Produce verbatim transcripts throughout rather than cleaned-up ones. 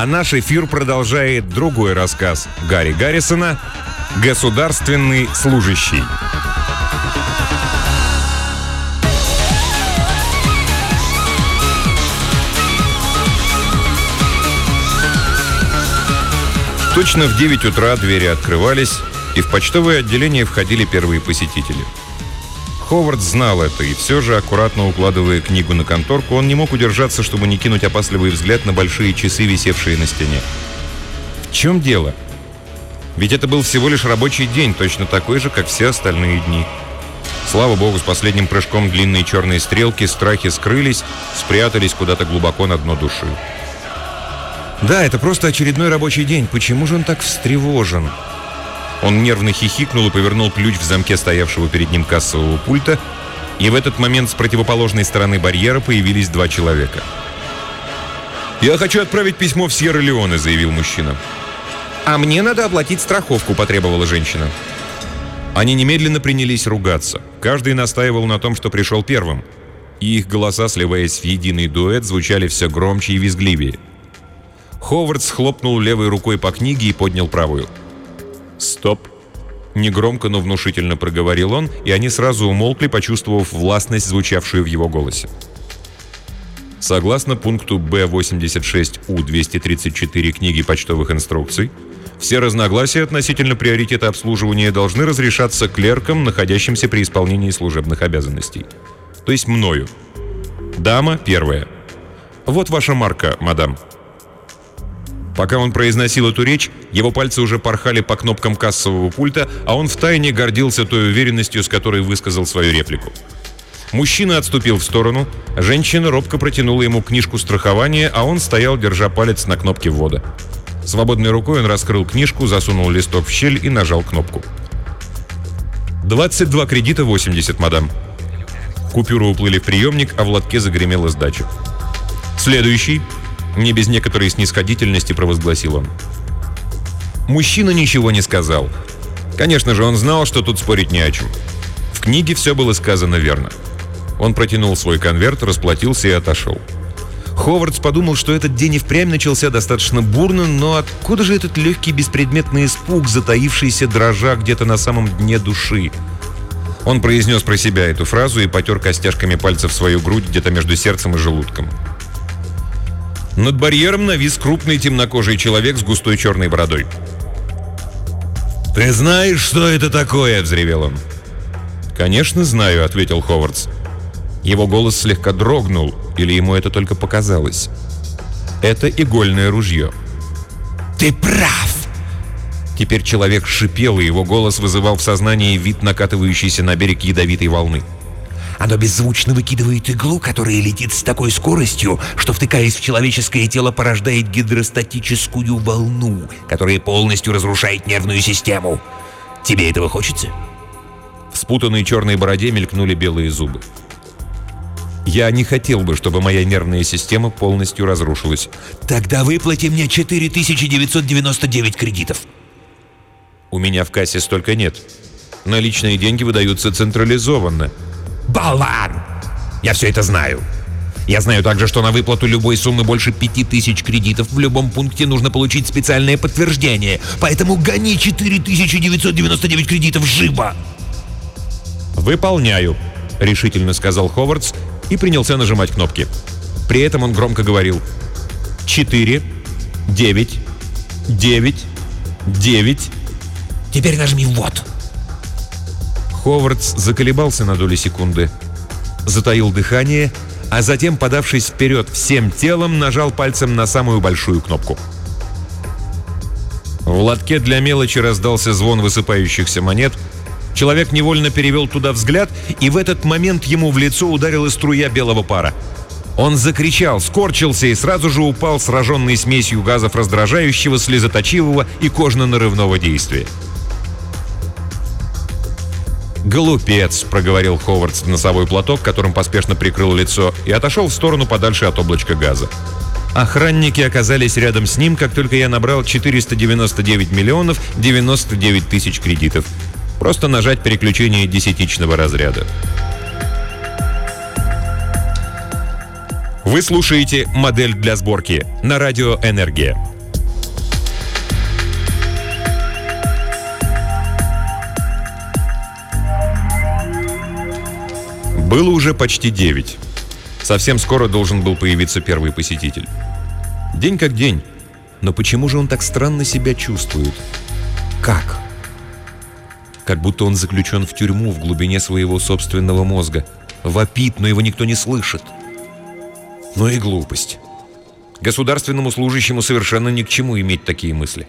А наш эфир продолжает другой рассказ Гарри Гаррисона «Государственный служащий». Точно в девять утра двери открывались, и в почтовое отделение входили первые посетители. Ховард знал это, и все же, аккуратно укладывая книгу на конторку, он не мог удержаться, чтобы не кинуть опасливый взгляд на большие часы, висевшие на стене. В чем дело? Ведь это был всего лишь рабочий день, точно такой же, как все остальные дни. Слава богу, с последним прыжком длинные черные стрелки, страхи скрылись, спрятались куда-то глубоко на дно души. Да, это просто очередной рабочий день. Почему же он так встревожен? Он нервно хихикнул и повернул ключ в замке стоявшего перед ним кассового пульта, и в этот момент с противоположной стороны барьера появились два человека. «Я хочу отправить письмо в Сьерра-Леоне», — заявил мужчина. «А мне надо оплатить страховку», — потребовала женщина. Они немедленно принялись ругаться. Каждый настаивал на том, что пришел первым, и их голоса, сливаясь в единый дуэт, звучали все громче и визгливее. Ховард схлопнул левой рукой по книге и поднял правую. «Стоп!» — негромко, но внушительно проговорил он, и они сразу умолкли, почувствовав властность, звучавшую в его голосе. Согласно пункту Б восемьдесят шесть У двести тридцать четыре книги почтовых инструкций, все разногласия относительно приоритета обслуживания должны разрешаться клерком, находящимся при исполнении служебных обязанностей. То есть мною. Дама первая. Вот ваша марка, мадам. Пока он произносил эту речь, его пальцы уже порхали по кнопкам кассового пульта, а он втайне гордился той уверенностью, с которой высказал свою реплику. Мужчина отступил в сторону, женщина робко протянула ему книжку страхования, а он стоял, держа палец на кнопке ввода. Свободной рукой он раскрыл книжку, засунул листок в щель и нажал кнопку. «двадцать два кредита восемьдесят, мадам». Купюры уплыли в приемник, а в лотке загремела сдача. «Следующий». Не без некоторой снисходительности провозгласил он. Мужчина ничего не сказал. Конечно же, он знал, что тут спорить не о чем. В книге все было сказано верно. Он протянул свой конверт, расплатился и отошел. Ховардс подумал, что этот день и впрямь начался достаточно бурно, но откуда же этот легкий беспредметный испуг, затаившийся дрожа где-то на самом дне души? Он произнес про себя эту фразу и потер костяшками пальцев свою грудь где-то между сердцем и желудком. Над барьером навис крупный темнокожий человек с густой черной бородой. «Ты знаешь, что это такое?» — взревел он. «Конечно знаю», — ответил Ховардс. Его голос слегка дрогнул, или ему это только показалось. «Это игольное ружье». «Ты прав!» Теперь человек шипел, и его голос вызывал в сознании вид накатывающейся на берег ядовитой волны. Оно беззвучно выкидывает иглу, которая летит с такой скоростью, что, втыкаясь в человеческое тело, порождает гидростатическую волну, которая полностью разрушает нервную систему. Тебе этого хочется?» В спутанной черной бороде мелькнули белые зубы. «Я не хотел бы, чтобы моя нервная система полностью разрушилась». «Тогда выплати мне четыре тысячи девятьсот девяносто девять кредитов». «У меня в кассе столько нет. Наличные деньги выдаются централизованно». «Болван! Я все это знаю. Я знаю также, что на выплату любой суммы больше пяти тысяч кредитов в любом пункте нужно получить специальное подтверждение. Поэтому гони четыре тысячи девятьсот девяносто девять кредитов живо!» «Выполняю», — решительно сказал Ховардс и принялся нажимать кнопки. При этом он громко говорил: «Четыре, девять, девять, девять». «Теперь нажми «вот». Ховардс заколебался на долю секунды, затаил дыхание, а затем, подавшись вперед всем телом, нажал пальцем на самую большую кнопку. В лотке для мелочи раздался звон высыпающихся монет. Человек невольно перевел туда взгляд, и в этот момент ему в лицо ударила струя белого пара. Он закричал, скорчился и сразу же упал, сраженный смесью газов раздражающего, слезоточивого и кожно-нарывного действия. «Глупец», — проговорил Ховардс в носовой платок, которым поспешно прикрыл лицо, и отошел в сторону подальше от облачка газа. Охранники оказались рядом с ним, как только я набрал четыреста девяносто девять миллионов девяносто девять тысяч кредитов. Просто нажать переключение десятичного разряда. Вы слушаете «Модель для сборки» на радио «Энергия». Было уже почти девять. Совсем скоро должен был появиться первый посетитель. День как день. Но почему же он так странно себя чувствует? Как? Как будто он заключен в тюрьму в глубине своего собственного мозга. Вопит, но его никто не слышит. Ну и глупость. Государственному служащему совершенно ни к чему иметь такие мысли.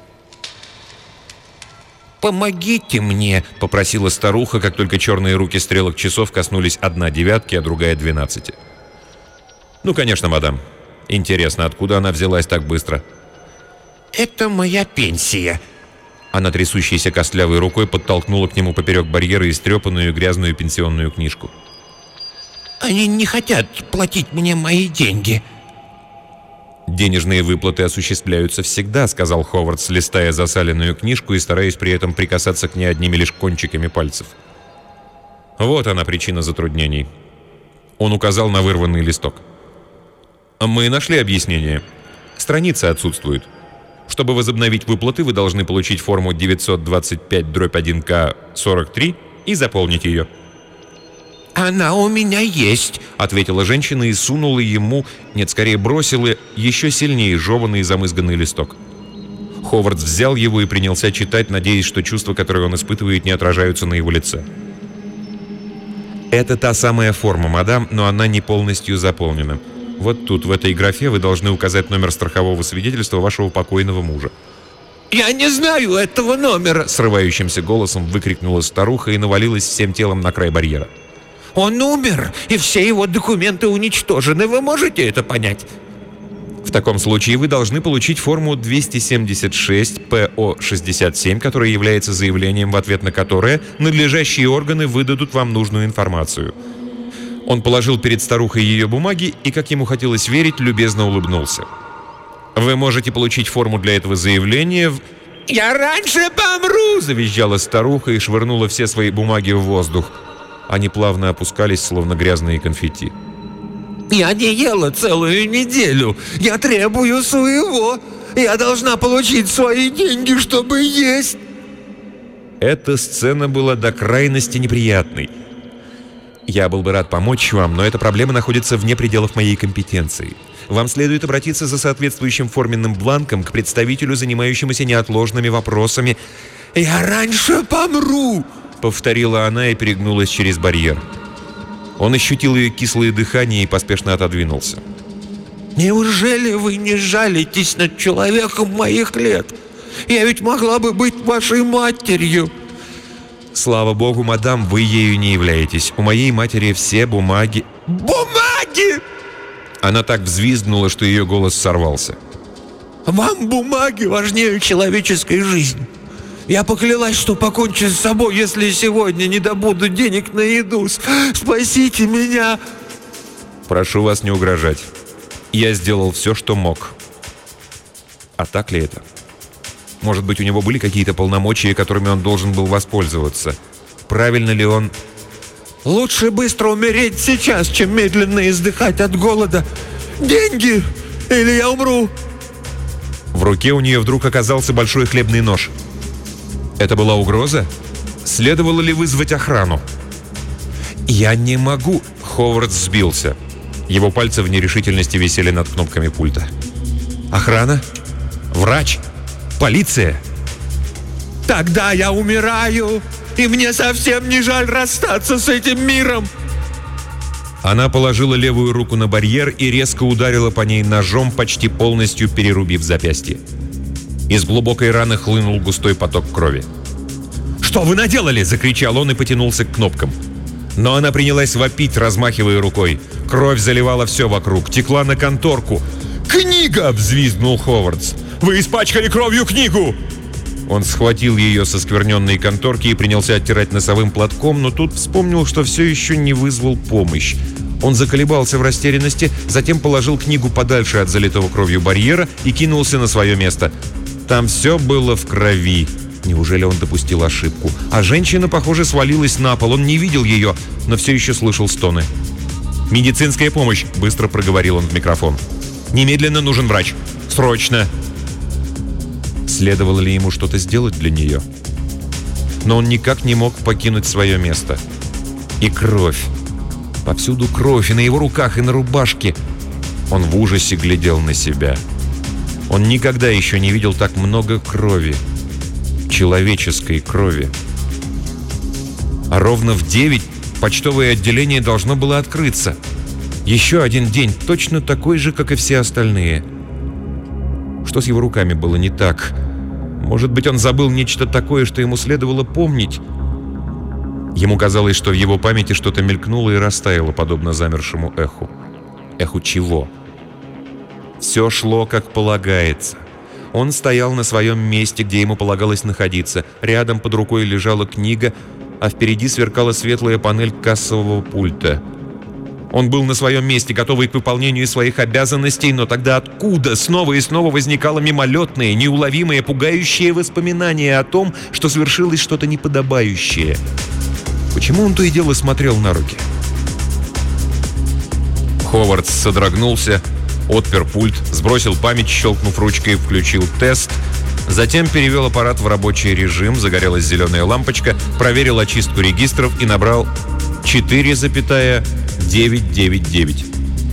«Помогите мне!» — попросила старуха, как только черные руки стрелок часов коснулись одна девятки, а другая двенадцати. «Ну, конечно, мадам. Интересно, откуда она взялась так быстро?» «Это моя пенсия!» Она трясущейся костлявой рукой подтолкнула к нему поперек барьера истрепанную грязную пенсионную книжку. «Они не хотят платить мне мои деньги!» «Денежные выплаты осуществляются всегда», — сказал Ховардс, листая засаленную книжку и стараясь при этом прикасаться к ней одними лишь кончиками пальцев. Вот она причина затруднений. Он указал на вырванный листок. «Мы нашли объяснение. Страница отсутствует. Чтобы возобновить выплаты, вы должны получить форму девятьсот двадцать пять дробь один ка сорок три и заполнить ее». «Она у меня есть», — ответила женщина и сунула ему, нет, скорее бросила, еще сильнее жеванный и замызганный листок. Ховардс взял его и принялся читать, надеясь, что чувства, которые он испытывает, не отражаются на его лице. «Это та самая форма, мадам, но она не полностью заполнена. Вот тут, в этой графе, вы должны указать номер страхового свидетельства вашего покойного мужа». «Я не знаю этого номера!» — срывающимся голосом выкрикнула старуха и навалилась всем телом на край барьера. «Он умер, и все его документы уничтожены. Вы можете это понять?» «В таком случае вы должны получить форму двести семьдесят шесть пэ о шестьдесят семь, которая является заявлением, в ответ на которое надлежащие органы выдадут вам нужную информацию». Он положил перед старухой ее бумаги и, как ему хотелось верить, любезно улыбнулся. «Вы можете получить форму для этого заявления в...» «Я раньше помру!» — завизжала старуха и швырнула все свои бумаги в воздух. Они плавно опускались, словно грязные конфетти. «Я не ела целую неделю. Я требую своего. Я должна получить свои деньги, чтобы есть». Эта сцена была до крайности неприятной. «Я был бы рад помочь вам, но эта проблема находится вне пределов моей компетенции. Вам следует обратиться за соответствующим форменным бланком к представителю, занимающемуся неотложными вопросами». «Я раньше помру!» — повторила она и перегнулась через барьер. Он ощутил ее кислое дыхание и поспешно отодвинулся. «Неужели вы не жалитесь над человеком моих лет? Я ведь могла бы быть вашей матерью!» «Слава богу, мадам, вы ею не являетесь. У моей матери все бумаги...» «Бумаги!» Она так взвизгнула, что ее голос сорвался. «Вам бумаги важнее человеческой жизни. Я поклялась, что покончу с собой, если сегодня не добуду денег на еду. Спасите меня!» «Прошу вас не угрожать. Я сделал все, что мог». А так ли это? Может быть, у него были какие-то полномочия, которыми он должен был воспользоваться? Правильно ли он... «Лучше быстро умереть сейчас, чем медленно издыхать от голода. Деньги, или я умру!» В руке у нее вдруг оказался большой хлебный нож. Это была угроза? Следовало ли вызвать охрану? «Я не могу...» Ховард сбился. Его пальцы в нерешительности висели над кнопками пульта. «Охрана? Врач? Полиция?» «Тогда я умираю, и мне совсем не жаль расстаться с этим миром!» Она положила левую руку на барьер и резко ударила по ней ножом, почти полностью перерубив запястье. Из глубокой раны хлынул густой поток крови. «Что вы наделали?» — закричал он и потянулся к кнопкам. Но она принялась вопить, размахивая рукой. Кровь заливала все вокруг, текла на конторку. «Книга!» — взвизгнул Ховардс. «Вы испачкали кровью книгу!» Он схватил ее со скверненной конторки и принялся оттирать носовым платком, но тут вспомнил, что все еще не вызвал помощь. Он заколебался в растерянности, затем положил книгу подальше от залитого кровью барьера и кинулся на свое место. Там все было в крови. Неужели он допустил ошибку? А женщина, похоже, свалилась на пол. Он не видел ее, но все еще слышал стоны. «Медицинская помощь!» — быстро проговорил он в микрофон. «Немедленно нужен врач! Срочно!» Следовало ли ему что-то сделать для нее? Но он никак не мог покинуть свое место. И кровь. Повсюду кровь, и на его руках, и на рубашке. Он в ужасе глядел на себя. Он никогда еще не видел так много крови. Человеческой крови. А ровно в девять почтовое отделение должно было открыться. Еще один день, точно такой же, как и все остальные. Что с его руками было не так? Может быть, он забыл нечто такое, что ему следовало помнить? Ему казалось, что в его памяти что-то мелькнуло и растаяло, подобно замершему эху. Эху чего? Все шло, как полагается. Он стоял на своем месте, где ему полагалось находиться. Рядом под рукой лежала книга, а впереди сверкала светлая панель кассового пульта. Он был на своем месте, готовый к выполнению своих обязанностей, но тогда откуда снова и снова возникало мимолетное, неуловимое, пугающее воспоминание о том, что свершилось что-то неподобающее? Почему он то и дело смотрел на руки? Ховардс содрогнулся, отпер пульт, сбросил память, щелкнув ручкой, включил тест, затем перевел аппарат в рабочий режим, загорелась зеленая лампочка, проверил очистку регистров и набрал четыре девять девять девять.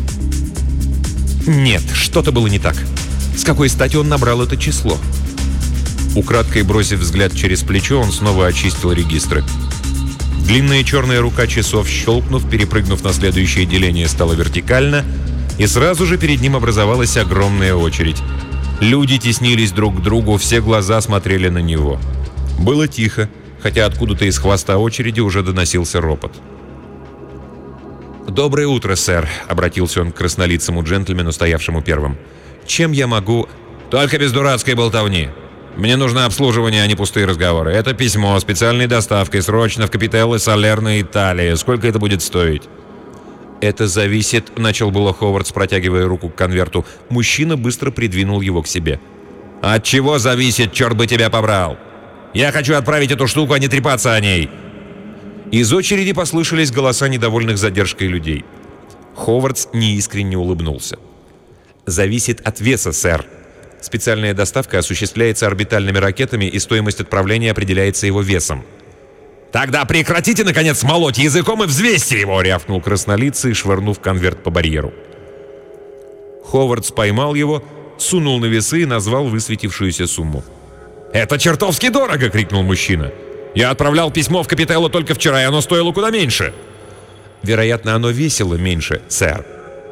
Нет, что-то было не так. С какой стати он набрал это число? Украдкой бросив взгляд через плечо, он снова очистил регистры. Длинная черная рука часов, щелкнув, перепрыгнув на следующее деление, стала вертикально, и сразу же перед ним образовалась огромная очередь. Люди теснились друг к другу, все глаза смотрели на него. Было тихо, хотя откуда-то из хвоста очереди уже доносился ропот. «Доброе утро, сэр», — обратился он к краснолицому джентльмену, стоявшему первым. «Чем я могу...» «Только без дурацкой болтовни. Мне нужно обслуживание, а не пустые разговоры. Это письмо специальной доставкой, срочно в Капителло, Салерно, Италия. Сколько это будет стоить?» «Это зависит...» — начал было Ховардс, протягивая руку к конверту. Мужчина быстро придвинул его к себе. «От чего зависит, черт бы тебя побрал? Я хочу отправить эту штуку, а не трепаться о ней!» Из очереди послышались голоса недовольных задержкой людей. Ховардс неискренне улыбнулся. «Зависит от веса, сэр. Специальная доставка осуществляется орбитальными ракетами, и стоимость отправления определяется его весом». «Тогда прекратите, наконец, молоть языком и взвесьте его!» — рявкнул краснолицый, швырнув конверт по барьеру. Ховардс поймал его, сунул на весы и назвал высветившуюся сумму. «Это чертовски дорого!» — крикнул мужчина. «Я отправлял письмо в Капителло только вчера, и оно стоило куда меньше». «Вероятно, оно весило меньше, сэр».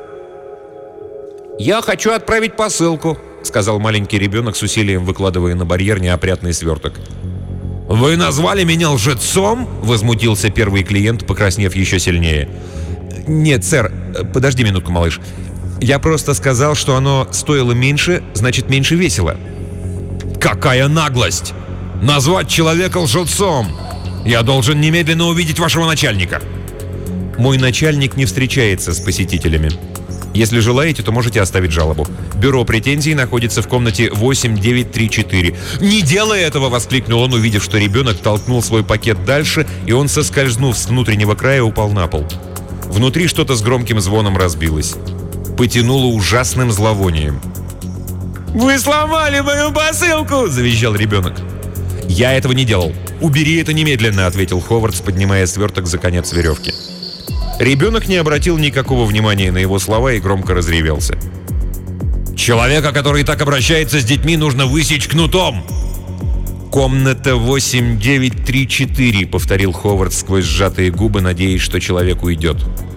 «Я хочу отправить посылку», — сказал маленький ребенок с усилием, выкладывая на барьер неопрятный сверток. «Вы назвали меня лжецом?» — возмутился первый клиент, покраснев еще сильнее. «Нет, сэр, подожди минутку, малыш. Я просто сказал, что оно стоило меньше, значит, меньше весило». «Какая наглость! Назвать человека лжецом! Я должен немедленно увидеть вашего начальника!» «Мой начальник не встречается с посетителями. Если желаете, то можете оставить жалобу. Бюро претензий находится в комнате восемь девять три четыре. «Не делай этого!» — воскликнул он, увидев, что ребенок толкнул свой пакет дальше, и он, соскользнув с внутреннего края, упал на пол. Внутри что-то с громким звоном разбилось. Потянуло ужасным зловонием. «Вы сломали мою посылку!» — завизжал ребенок. «Я этого не делал. Убери это немедленно!» — ответил Ховардс, поднимая сверток за конец веревки. Ребенок не обратил никакого внимания на его слова и громко разревелся. «Человека, который так обращается с детьми, нужно высечь кнутом!» «Комната восемь девять три четыре», — повторил Ховард сквозь сжатые губы, надеясь, что человек уйдет.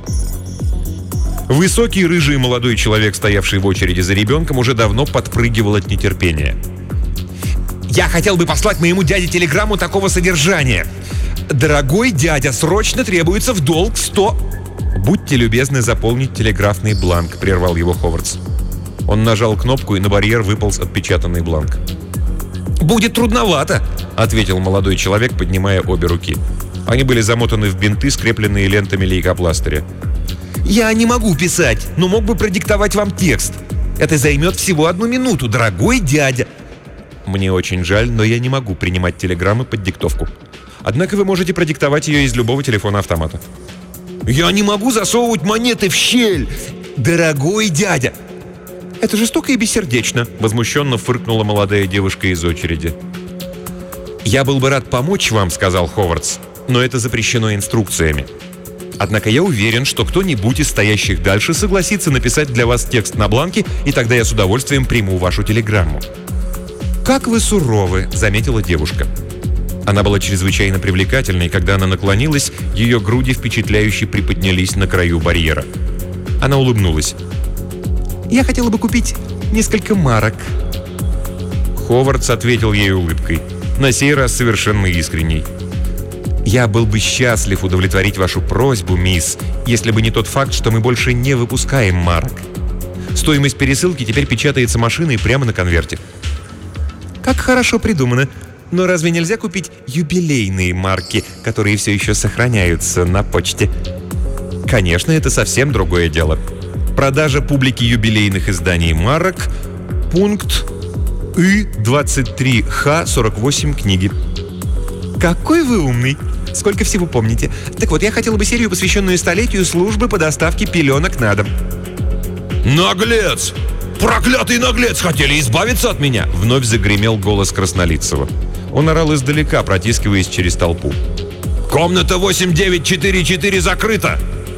Высокий, рыжий молодой человек, стоявший в очереди за ребенком, уже давно подпрыгивал от нетерпения. «Я хотел бы послать моему дяде телеграмму такого содержания. Дорогой дядя, срочно требуется в долг сто...» «Будьте любезны заполнить телеграфный бланк», — прервал его Ховардс. Он нажал кнопку, и на барьер выполз отпечатанный бланк. «Будет трудновато», — ответил молодой человек, поднимая обе руки. Они были замотаны в бинты, скрепленные лентами лейкопластыря. «Я не могу писать, но мог бы продиктовать вам текст. Это займет всего одну минуту, дорогой дядя». «Мне очень жаль, но я не могу принимать телеграммы под диктовку. Однако вы можете продиктовать ее из любого телефона-автомата». «Я не могу засовывать монеты в щель! Дорогой дядя!» «Это жестоко и бессердечно», — возмущенно фыркнула молодая девушка из очереди. «Я был бы рад помочь вам», — сказал Ховардс, «но это запрещено инструкциями. Однако я уверен, что кто-нибудь из стоящих дальше согласится написать для вас текст на бланке, и тогда я с удовольствием приму вашу телеграмму». «Как вы суровы», — заметила девушка. Она была чрезвычайно привлекательной, когда она наклонилась, ее груди впечатляюще приподнялись на краю барьера. Она улыбнулась. «Я хотела бы купить несколько марок». Ховардс ответил ей улыбкой, на сей раз совершенно искренней. «Я был бы счастлив удовлетворить вашу просьбу, мисс, если бы не тот факт, что мы больше не выпускаем марок. Стоимость пересылки теперь печатается машиной прямо на конверте». «Как хорошо придумано. Но разве нельзя купить юбилейные марки, которые все еще сохраняются на почте?» «Конечно, это совсем другое дело. Продажа публике юбилейных изданий марок. Пункт И двадцать три Х сорок восемь книги». «Какой вы умный! Сколько всего помните. Так вот, я хотела бы серию, посвященную столетию службы по доставке пеленок на дом». «Наглец! Проклятый наглец! Хотели избавиться от меня!» Вновь загремел голос Краснолицего. Он орал издалека, протискиваясь через толпу. «Комната восемь девять четыре четыре закрыта!»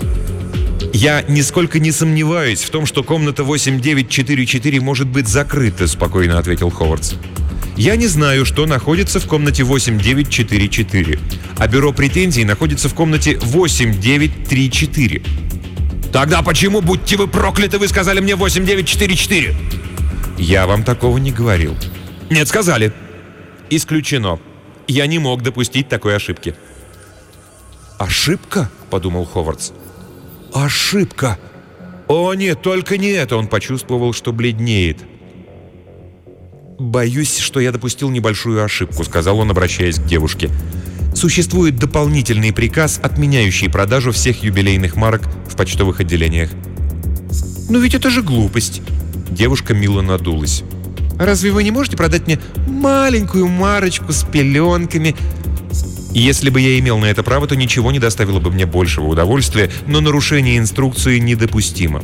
«Я нисколько не сомневаюсь в том, что комната восемь девять четыре четыре может быть закрыта», — спокойно ответил Ховардс. «Я не знаю, что находится в комнате восемь девять четыре четыре, а бюро претензий находится в комнате восемь девять три четыре». «Тогда почему, будьте вы прокляты, вы сказали мне восемь девять четыре четыре?» «Я вам такого не говорил». «Нет, сказали». «Исключено. Я не мог допустить такой ошибки». «Ошибка?» — подумал Ховардс. «Ошибка! О нет, только не это!» Он почувствовал, что бледнеет. «Боюсь, что я допустил небольшую ошибку», — сказал он, обращаясь к девушке. «Существует дополнительный приказ, отменяющий продажу всех юбилейных марок в почтовых отделениях». «Но ведь это же глупость!» Девушка мило надулась. «Разве вы не можете продать мне маленькую марочку с пеленками?» «Если бы я имел на это право, то ничего не доставило бы мне большего удовольствия, но нарушение инструкции недопустимо».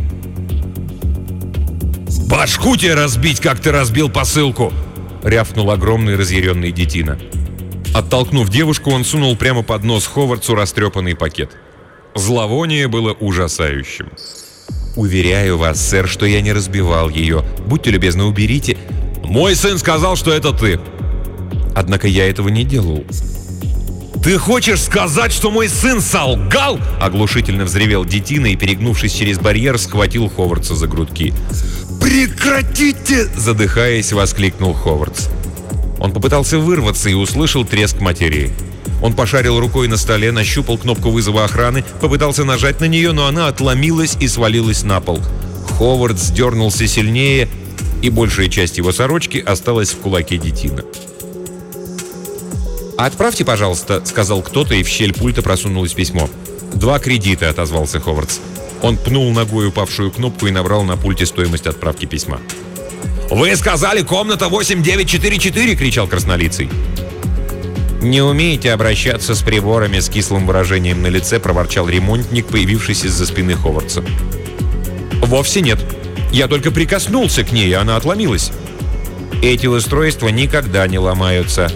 «Башку тебе разбить, как ты разбил посылку!» — рявкнул огромный разъяренный детина. Оттолкнув девушку, он сунул прямо под нос Ховардсу растрепанный пакет. Зловоние было ужасающим. «Уверяю вас, сэр, что я не разбивал ее. Будьте любезны, уберите». «Мой сын сказал, что это ты». «Однако я этого не делал». «Ты хочешь сказать, что мой сын солгал?» Оглушительно взревел детина и, перегнувшись через барьер, схватил Ховардса за грудки. «Прекратите!» — задыхаясь, воскликнул Ховардс. Он попытался вырваться и услышал треск материи. Он пошарил рукой на столе, нащупал кнопку вызова охраны, попытался нажать на нее, но она отломилась и свалилась на пол. Ховардс дернулся сильнее, и большая часть его сорочки осталась в кулаке детина. «Отправьте, пожалуйста», — сказал кто-то, и в щель пульта просунулось письмо. «Два кредита», — отозвался Ховардс. Он пнул ногой упавшую кнопку и набрал на пульте стоимость отправки письма. «Вы сказали, комната восемь девять четыре четыре!» — кричал Краснолицый. «Не умеете обращаться с приборами?» — с кислым выражением на лице проворчал ремонтник, появившийся из-за спины Ховардса. «Вовсе нет. Я только прикоснулся к ней, и она отломилась». «Эти устройства никогда не ломаются».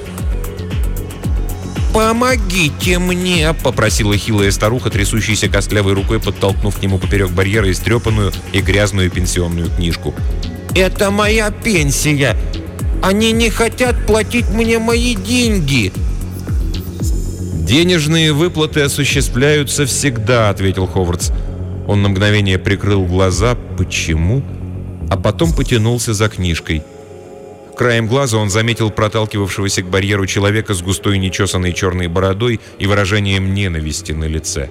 «Помогите мне!» — попросила хилая старуха, трясущейся костлявой рукой, подтолкнув к нему поперек барьера истрепанную и грязную пенсионную книжку. «Это моя пенсия! Они не хотят платить мне мои деньги!» «Денежные выплаты осуществляются всегда», — ответил Ховардс. Он на мгновение прикрыл глаза. Почему? А потом потянулся за книжкой. Краем глаза он заметил проталкивавшегося к барьеру человека с густой нечесанной черной бородой и выражением ненависти на лице.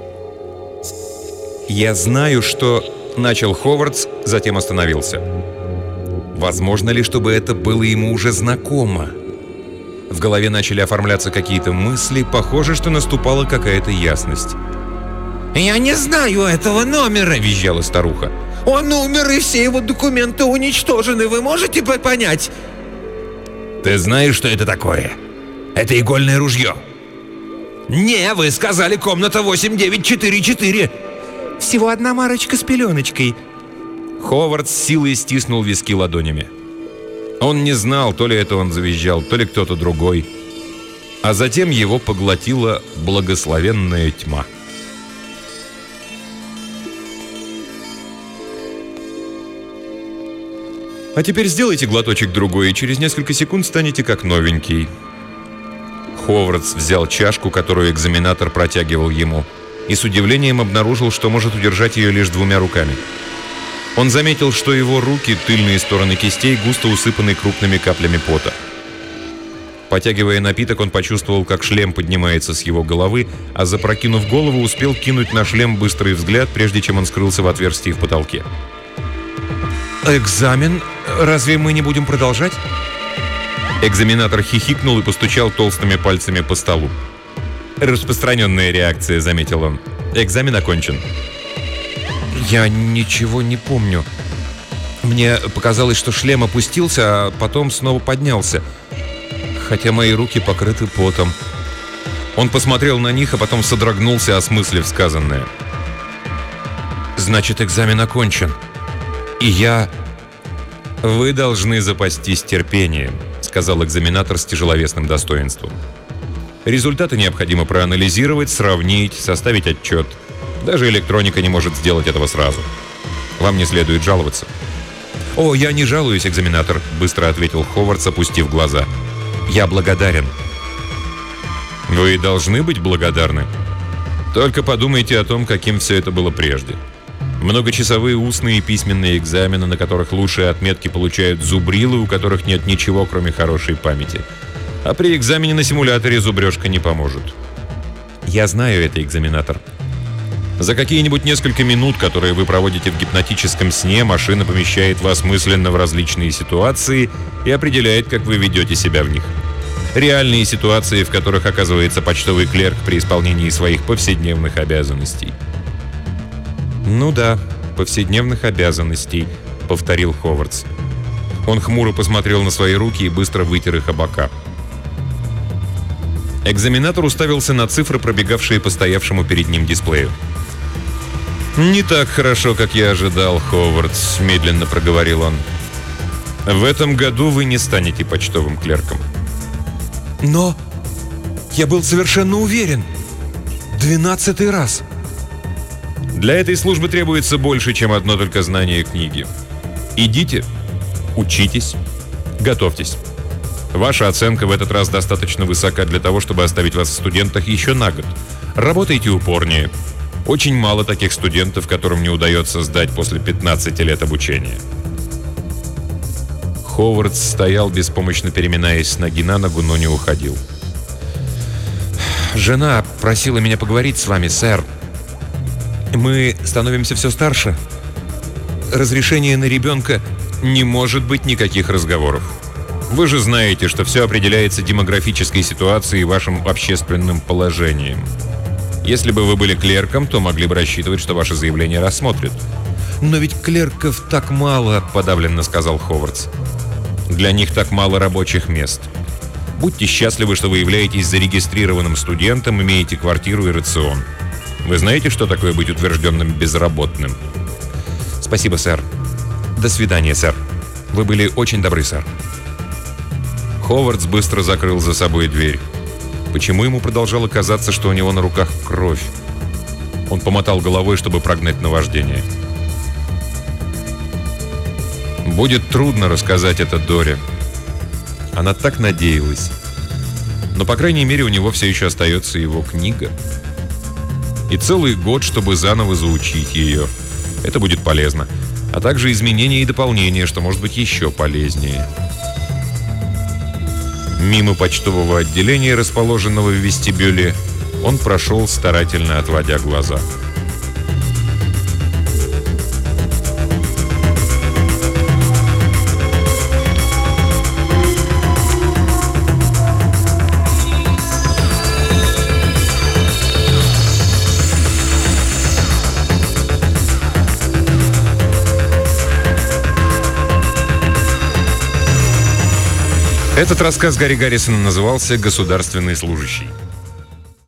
«Я знаю, что...» — начал Ховардс, затем остановился. Возможно ли, чтобы это было ему уже знакомо? В голове начали оформляться какие-то мысли, похоже, что наступала какая-то ясность. «Я не знаю этого номера!» — визжала старуха. «Он умер, и все его документы уничтожены, вы можете понять?» «Ты знаешь, что это такое? Это игольное ружье!» «Не, вы сказали комната восемь девять четыре четыре!» «Всего одна марочка с пеленочкой!» Ховард с силой стиснул виски ладонями. Он не знал, то ли это он завизжал, то ли кто-то другой. А затем его поглотила благословенная тьма. А теперь сделайте глоточек другой, и через несколько секунд станете как новенький. Ховардс взял чашку, которую экзаменатор протягивал ему, и с удивлением обнаружил, что может удержать ее лишь двумя руками. Он заметил, что его руки, тыльные стороны кистей, густо усыпаны крупными каплями пота. Потягивая напиток, он почувствовал, как шлем поднимается с его головы, а запрокинув голову, успел кинуть на шлем быстрый взгляд, прежде чем он скрылся в отверстии в потолке. «Экзамен? Разве мы не будем продолжать?» Экзаменатор хихикнул и постучал толстыми пальцами по столу. «Распространенная реакция», — заметил он. «Экзамен окончен». «Я ничего не помню. Мне показалось, что шлем опустился, а потом снова поднялся, хотя мои руки покрыты потом». Он посмотрел на них, а потом содрогнулся, осмыслив сказанное. «Значит, экзамен окончен. И я...» «Вы должны запастись терпением», — сказал экзаменатор с тяжеловесным достоинством. «Результаты необходимо проанализировать, сравнить, составить отчет. Даже электроника не может сделать этого сразу. Вам не следует жаловаться». «О, я не жалуюсь, экзаменатор», — быстро ответил Ховардс, опустив глаза. «Я благодарен». «Вы должны быть благодарны. Только подумайте о том, каким все это было прежде. Многочасовые устные и письменные экзамены, на которых лучшие отметки получают зубрилы, у которых нет ничего, кроме хорошей памяти. А при экзамене на симуляторе зубрежка не поможет». «Я знаю это, экзаменатор». За какие-нибудь несколько минут, которые вы проводите в гипнотическом сне, машина помещает вас мысленно в различные ситуации и определяет, как вы ведете себя в них. Реальные ситуации, в которых оказывается почтовый клерк при исполнении своих повседневных обязанностей. «Ну да, повседневных обязанностей», — повторил Ховардс. Он хмуро посмотрел на свои руки и быстро вытер их о бока. Экзаменатор уставился на цифры, пробегавшие по стоявшему перед ним дисплею. «Не так хорошо, как я ожидал, Ховардс», — медленно проговорил он. «В этом году вы не станете почтовым клерком». «Но я был совершенно уверен. Двенадцатый раз». «Для этой службы требуется больше, чем одно только знание книги. Идите, учитесь, готовьтесь. Ваша оценка в этот раз достаточно высока для того, чтобы оставить вас в студентах еще на год. Работайте упорнее. Очень мало таких студентов, которым не удается сдать после пятнадцати лет обучения». Ховардс стоял, беспомощно переминаясь с ноги на ногу, но не уходил. «Жена просила меня поговорить с вами, сэр. Мы становимся все старше. Разрешение на ребенка...» «Не может быть никаких разговоров. Вы же знаете, что все определяется демографической ситуацией и вашим общественным положением. Если бы вы были клерком, то могли бы рассчитывать, что ваше заявление рассмотрят». «Но ведь клерков так мало», — подавленно сказал Ховардс. «Для них так мало рабочих мест. Будьте счастливы, что вы являетесь зарегистрированным студентом, имеете квартиру и рацион. Вы знаете, что такое быть утвержденным безработным?» «Спасибо, сэр. До свидания, сэр. Вы были очень добры, сэр». Ховардс быстро закрыл за собой дверь. Почему ему продолжало казаться, что у него на руках кровь? Он помотал головой, чтобы прогнать наваждение. Будет трудно рассказать это Доре. Она так надеялась. Но, по крайней мере, у него все еще остается его книга. И целый год, чтобы заново заучить ее. Это будет полезно. А также изменения и дополнения, что может быть еще полезнее. Мимо почтового отделения, расположенного в вестибюле, он прошел, старательно отводя глаза. Этот рассказ Гарри Гаррисона назывался «Государственный служащий».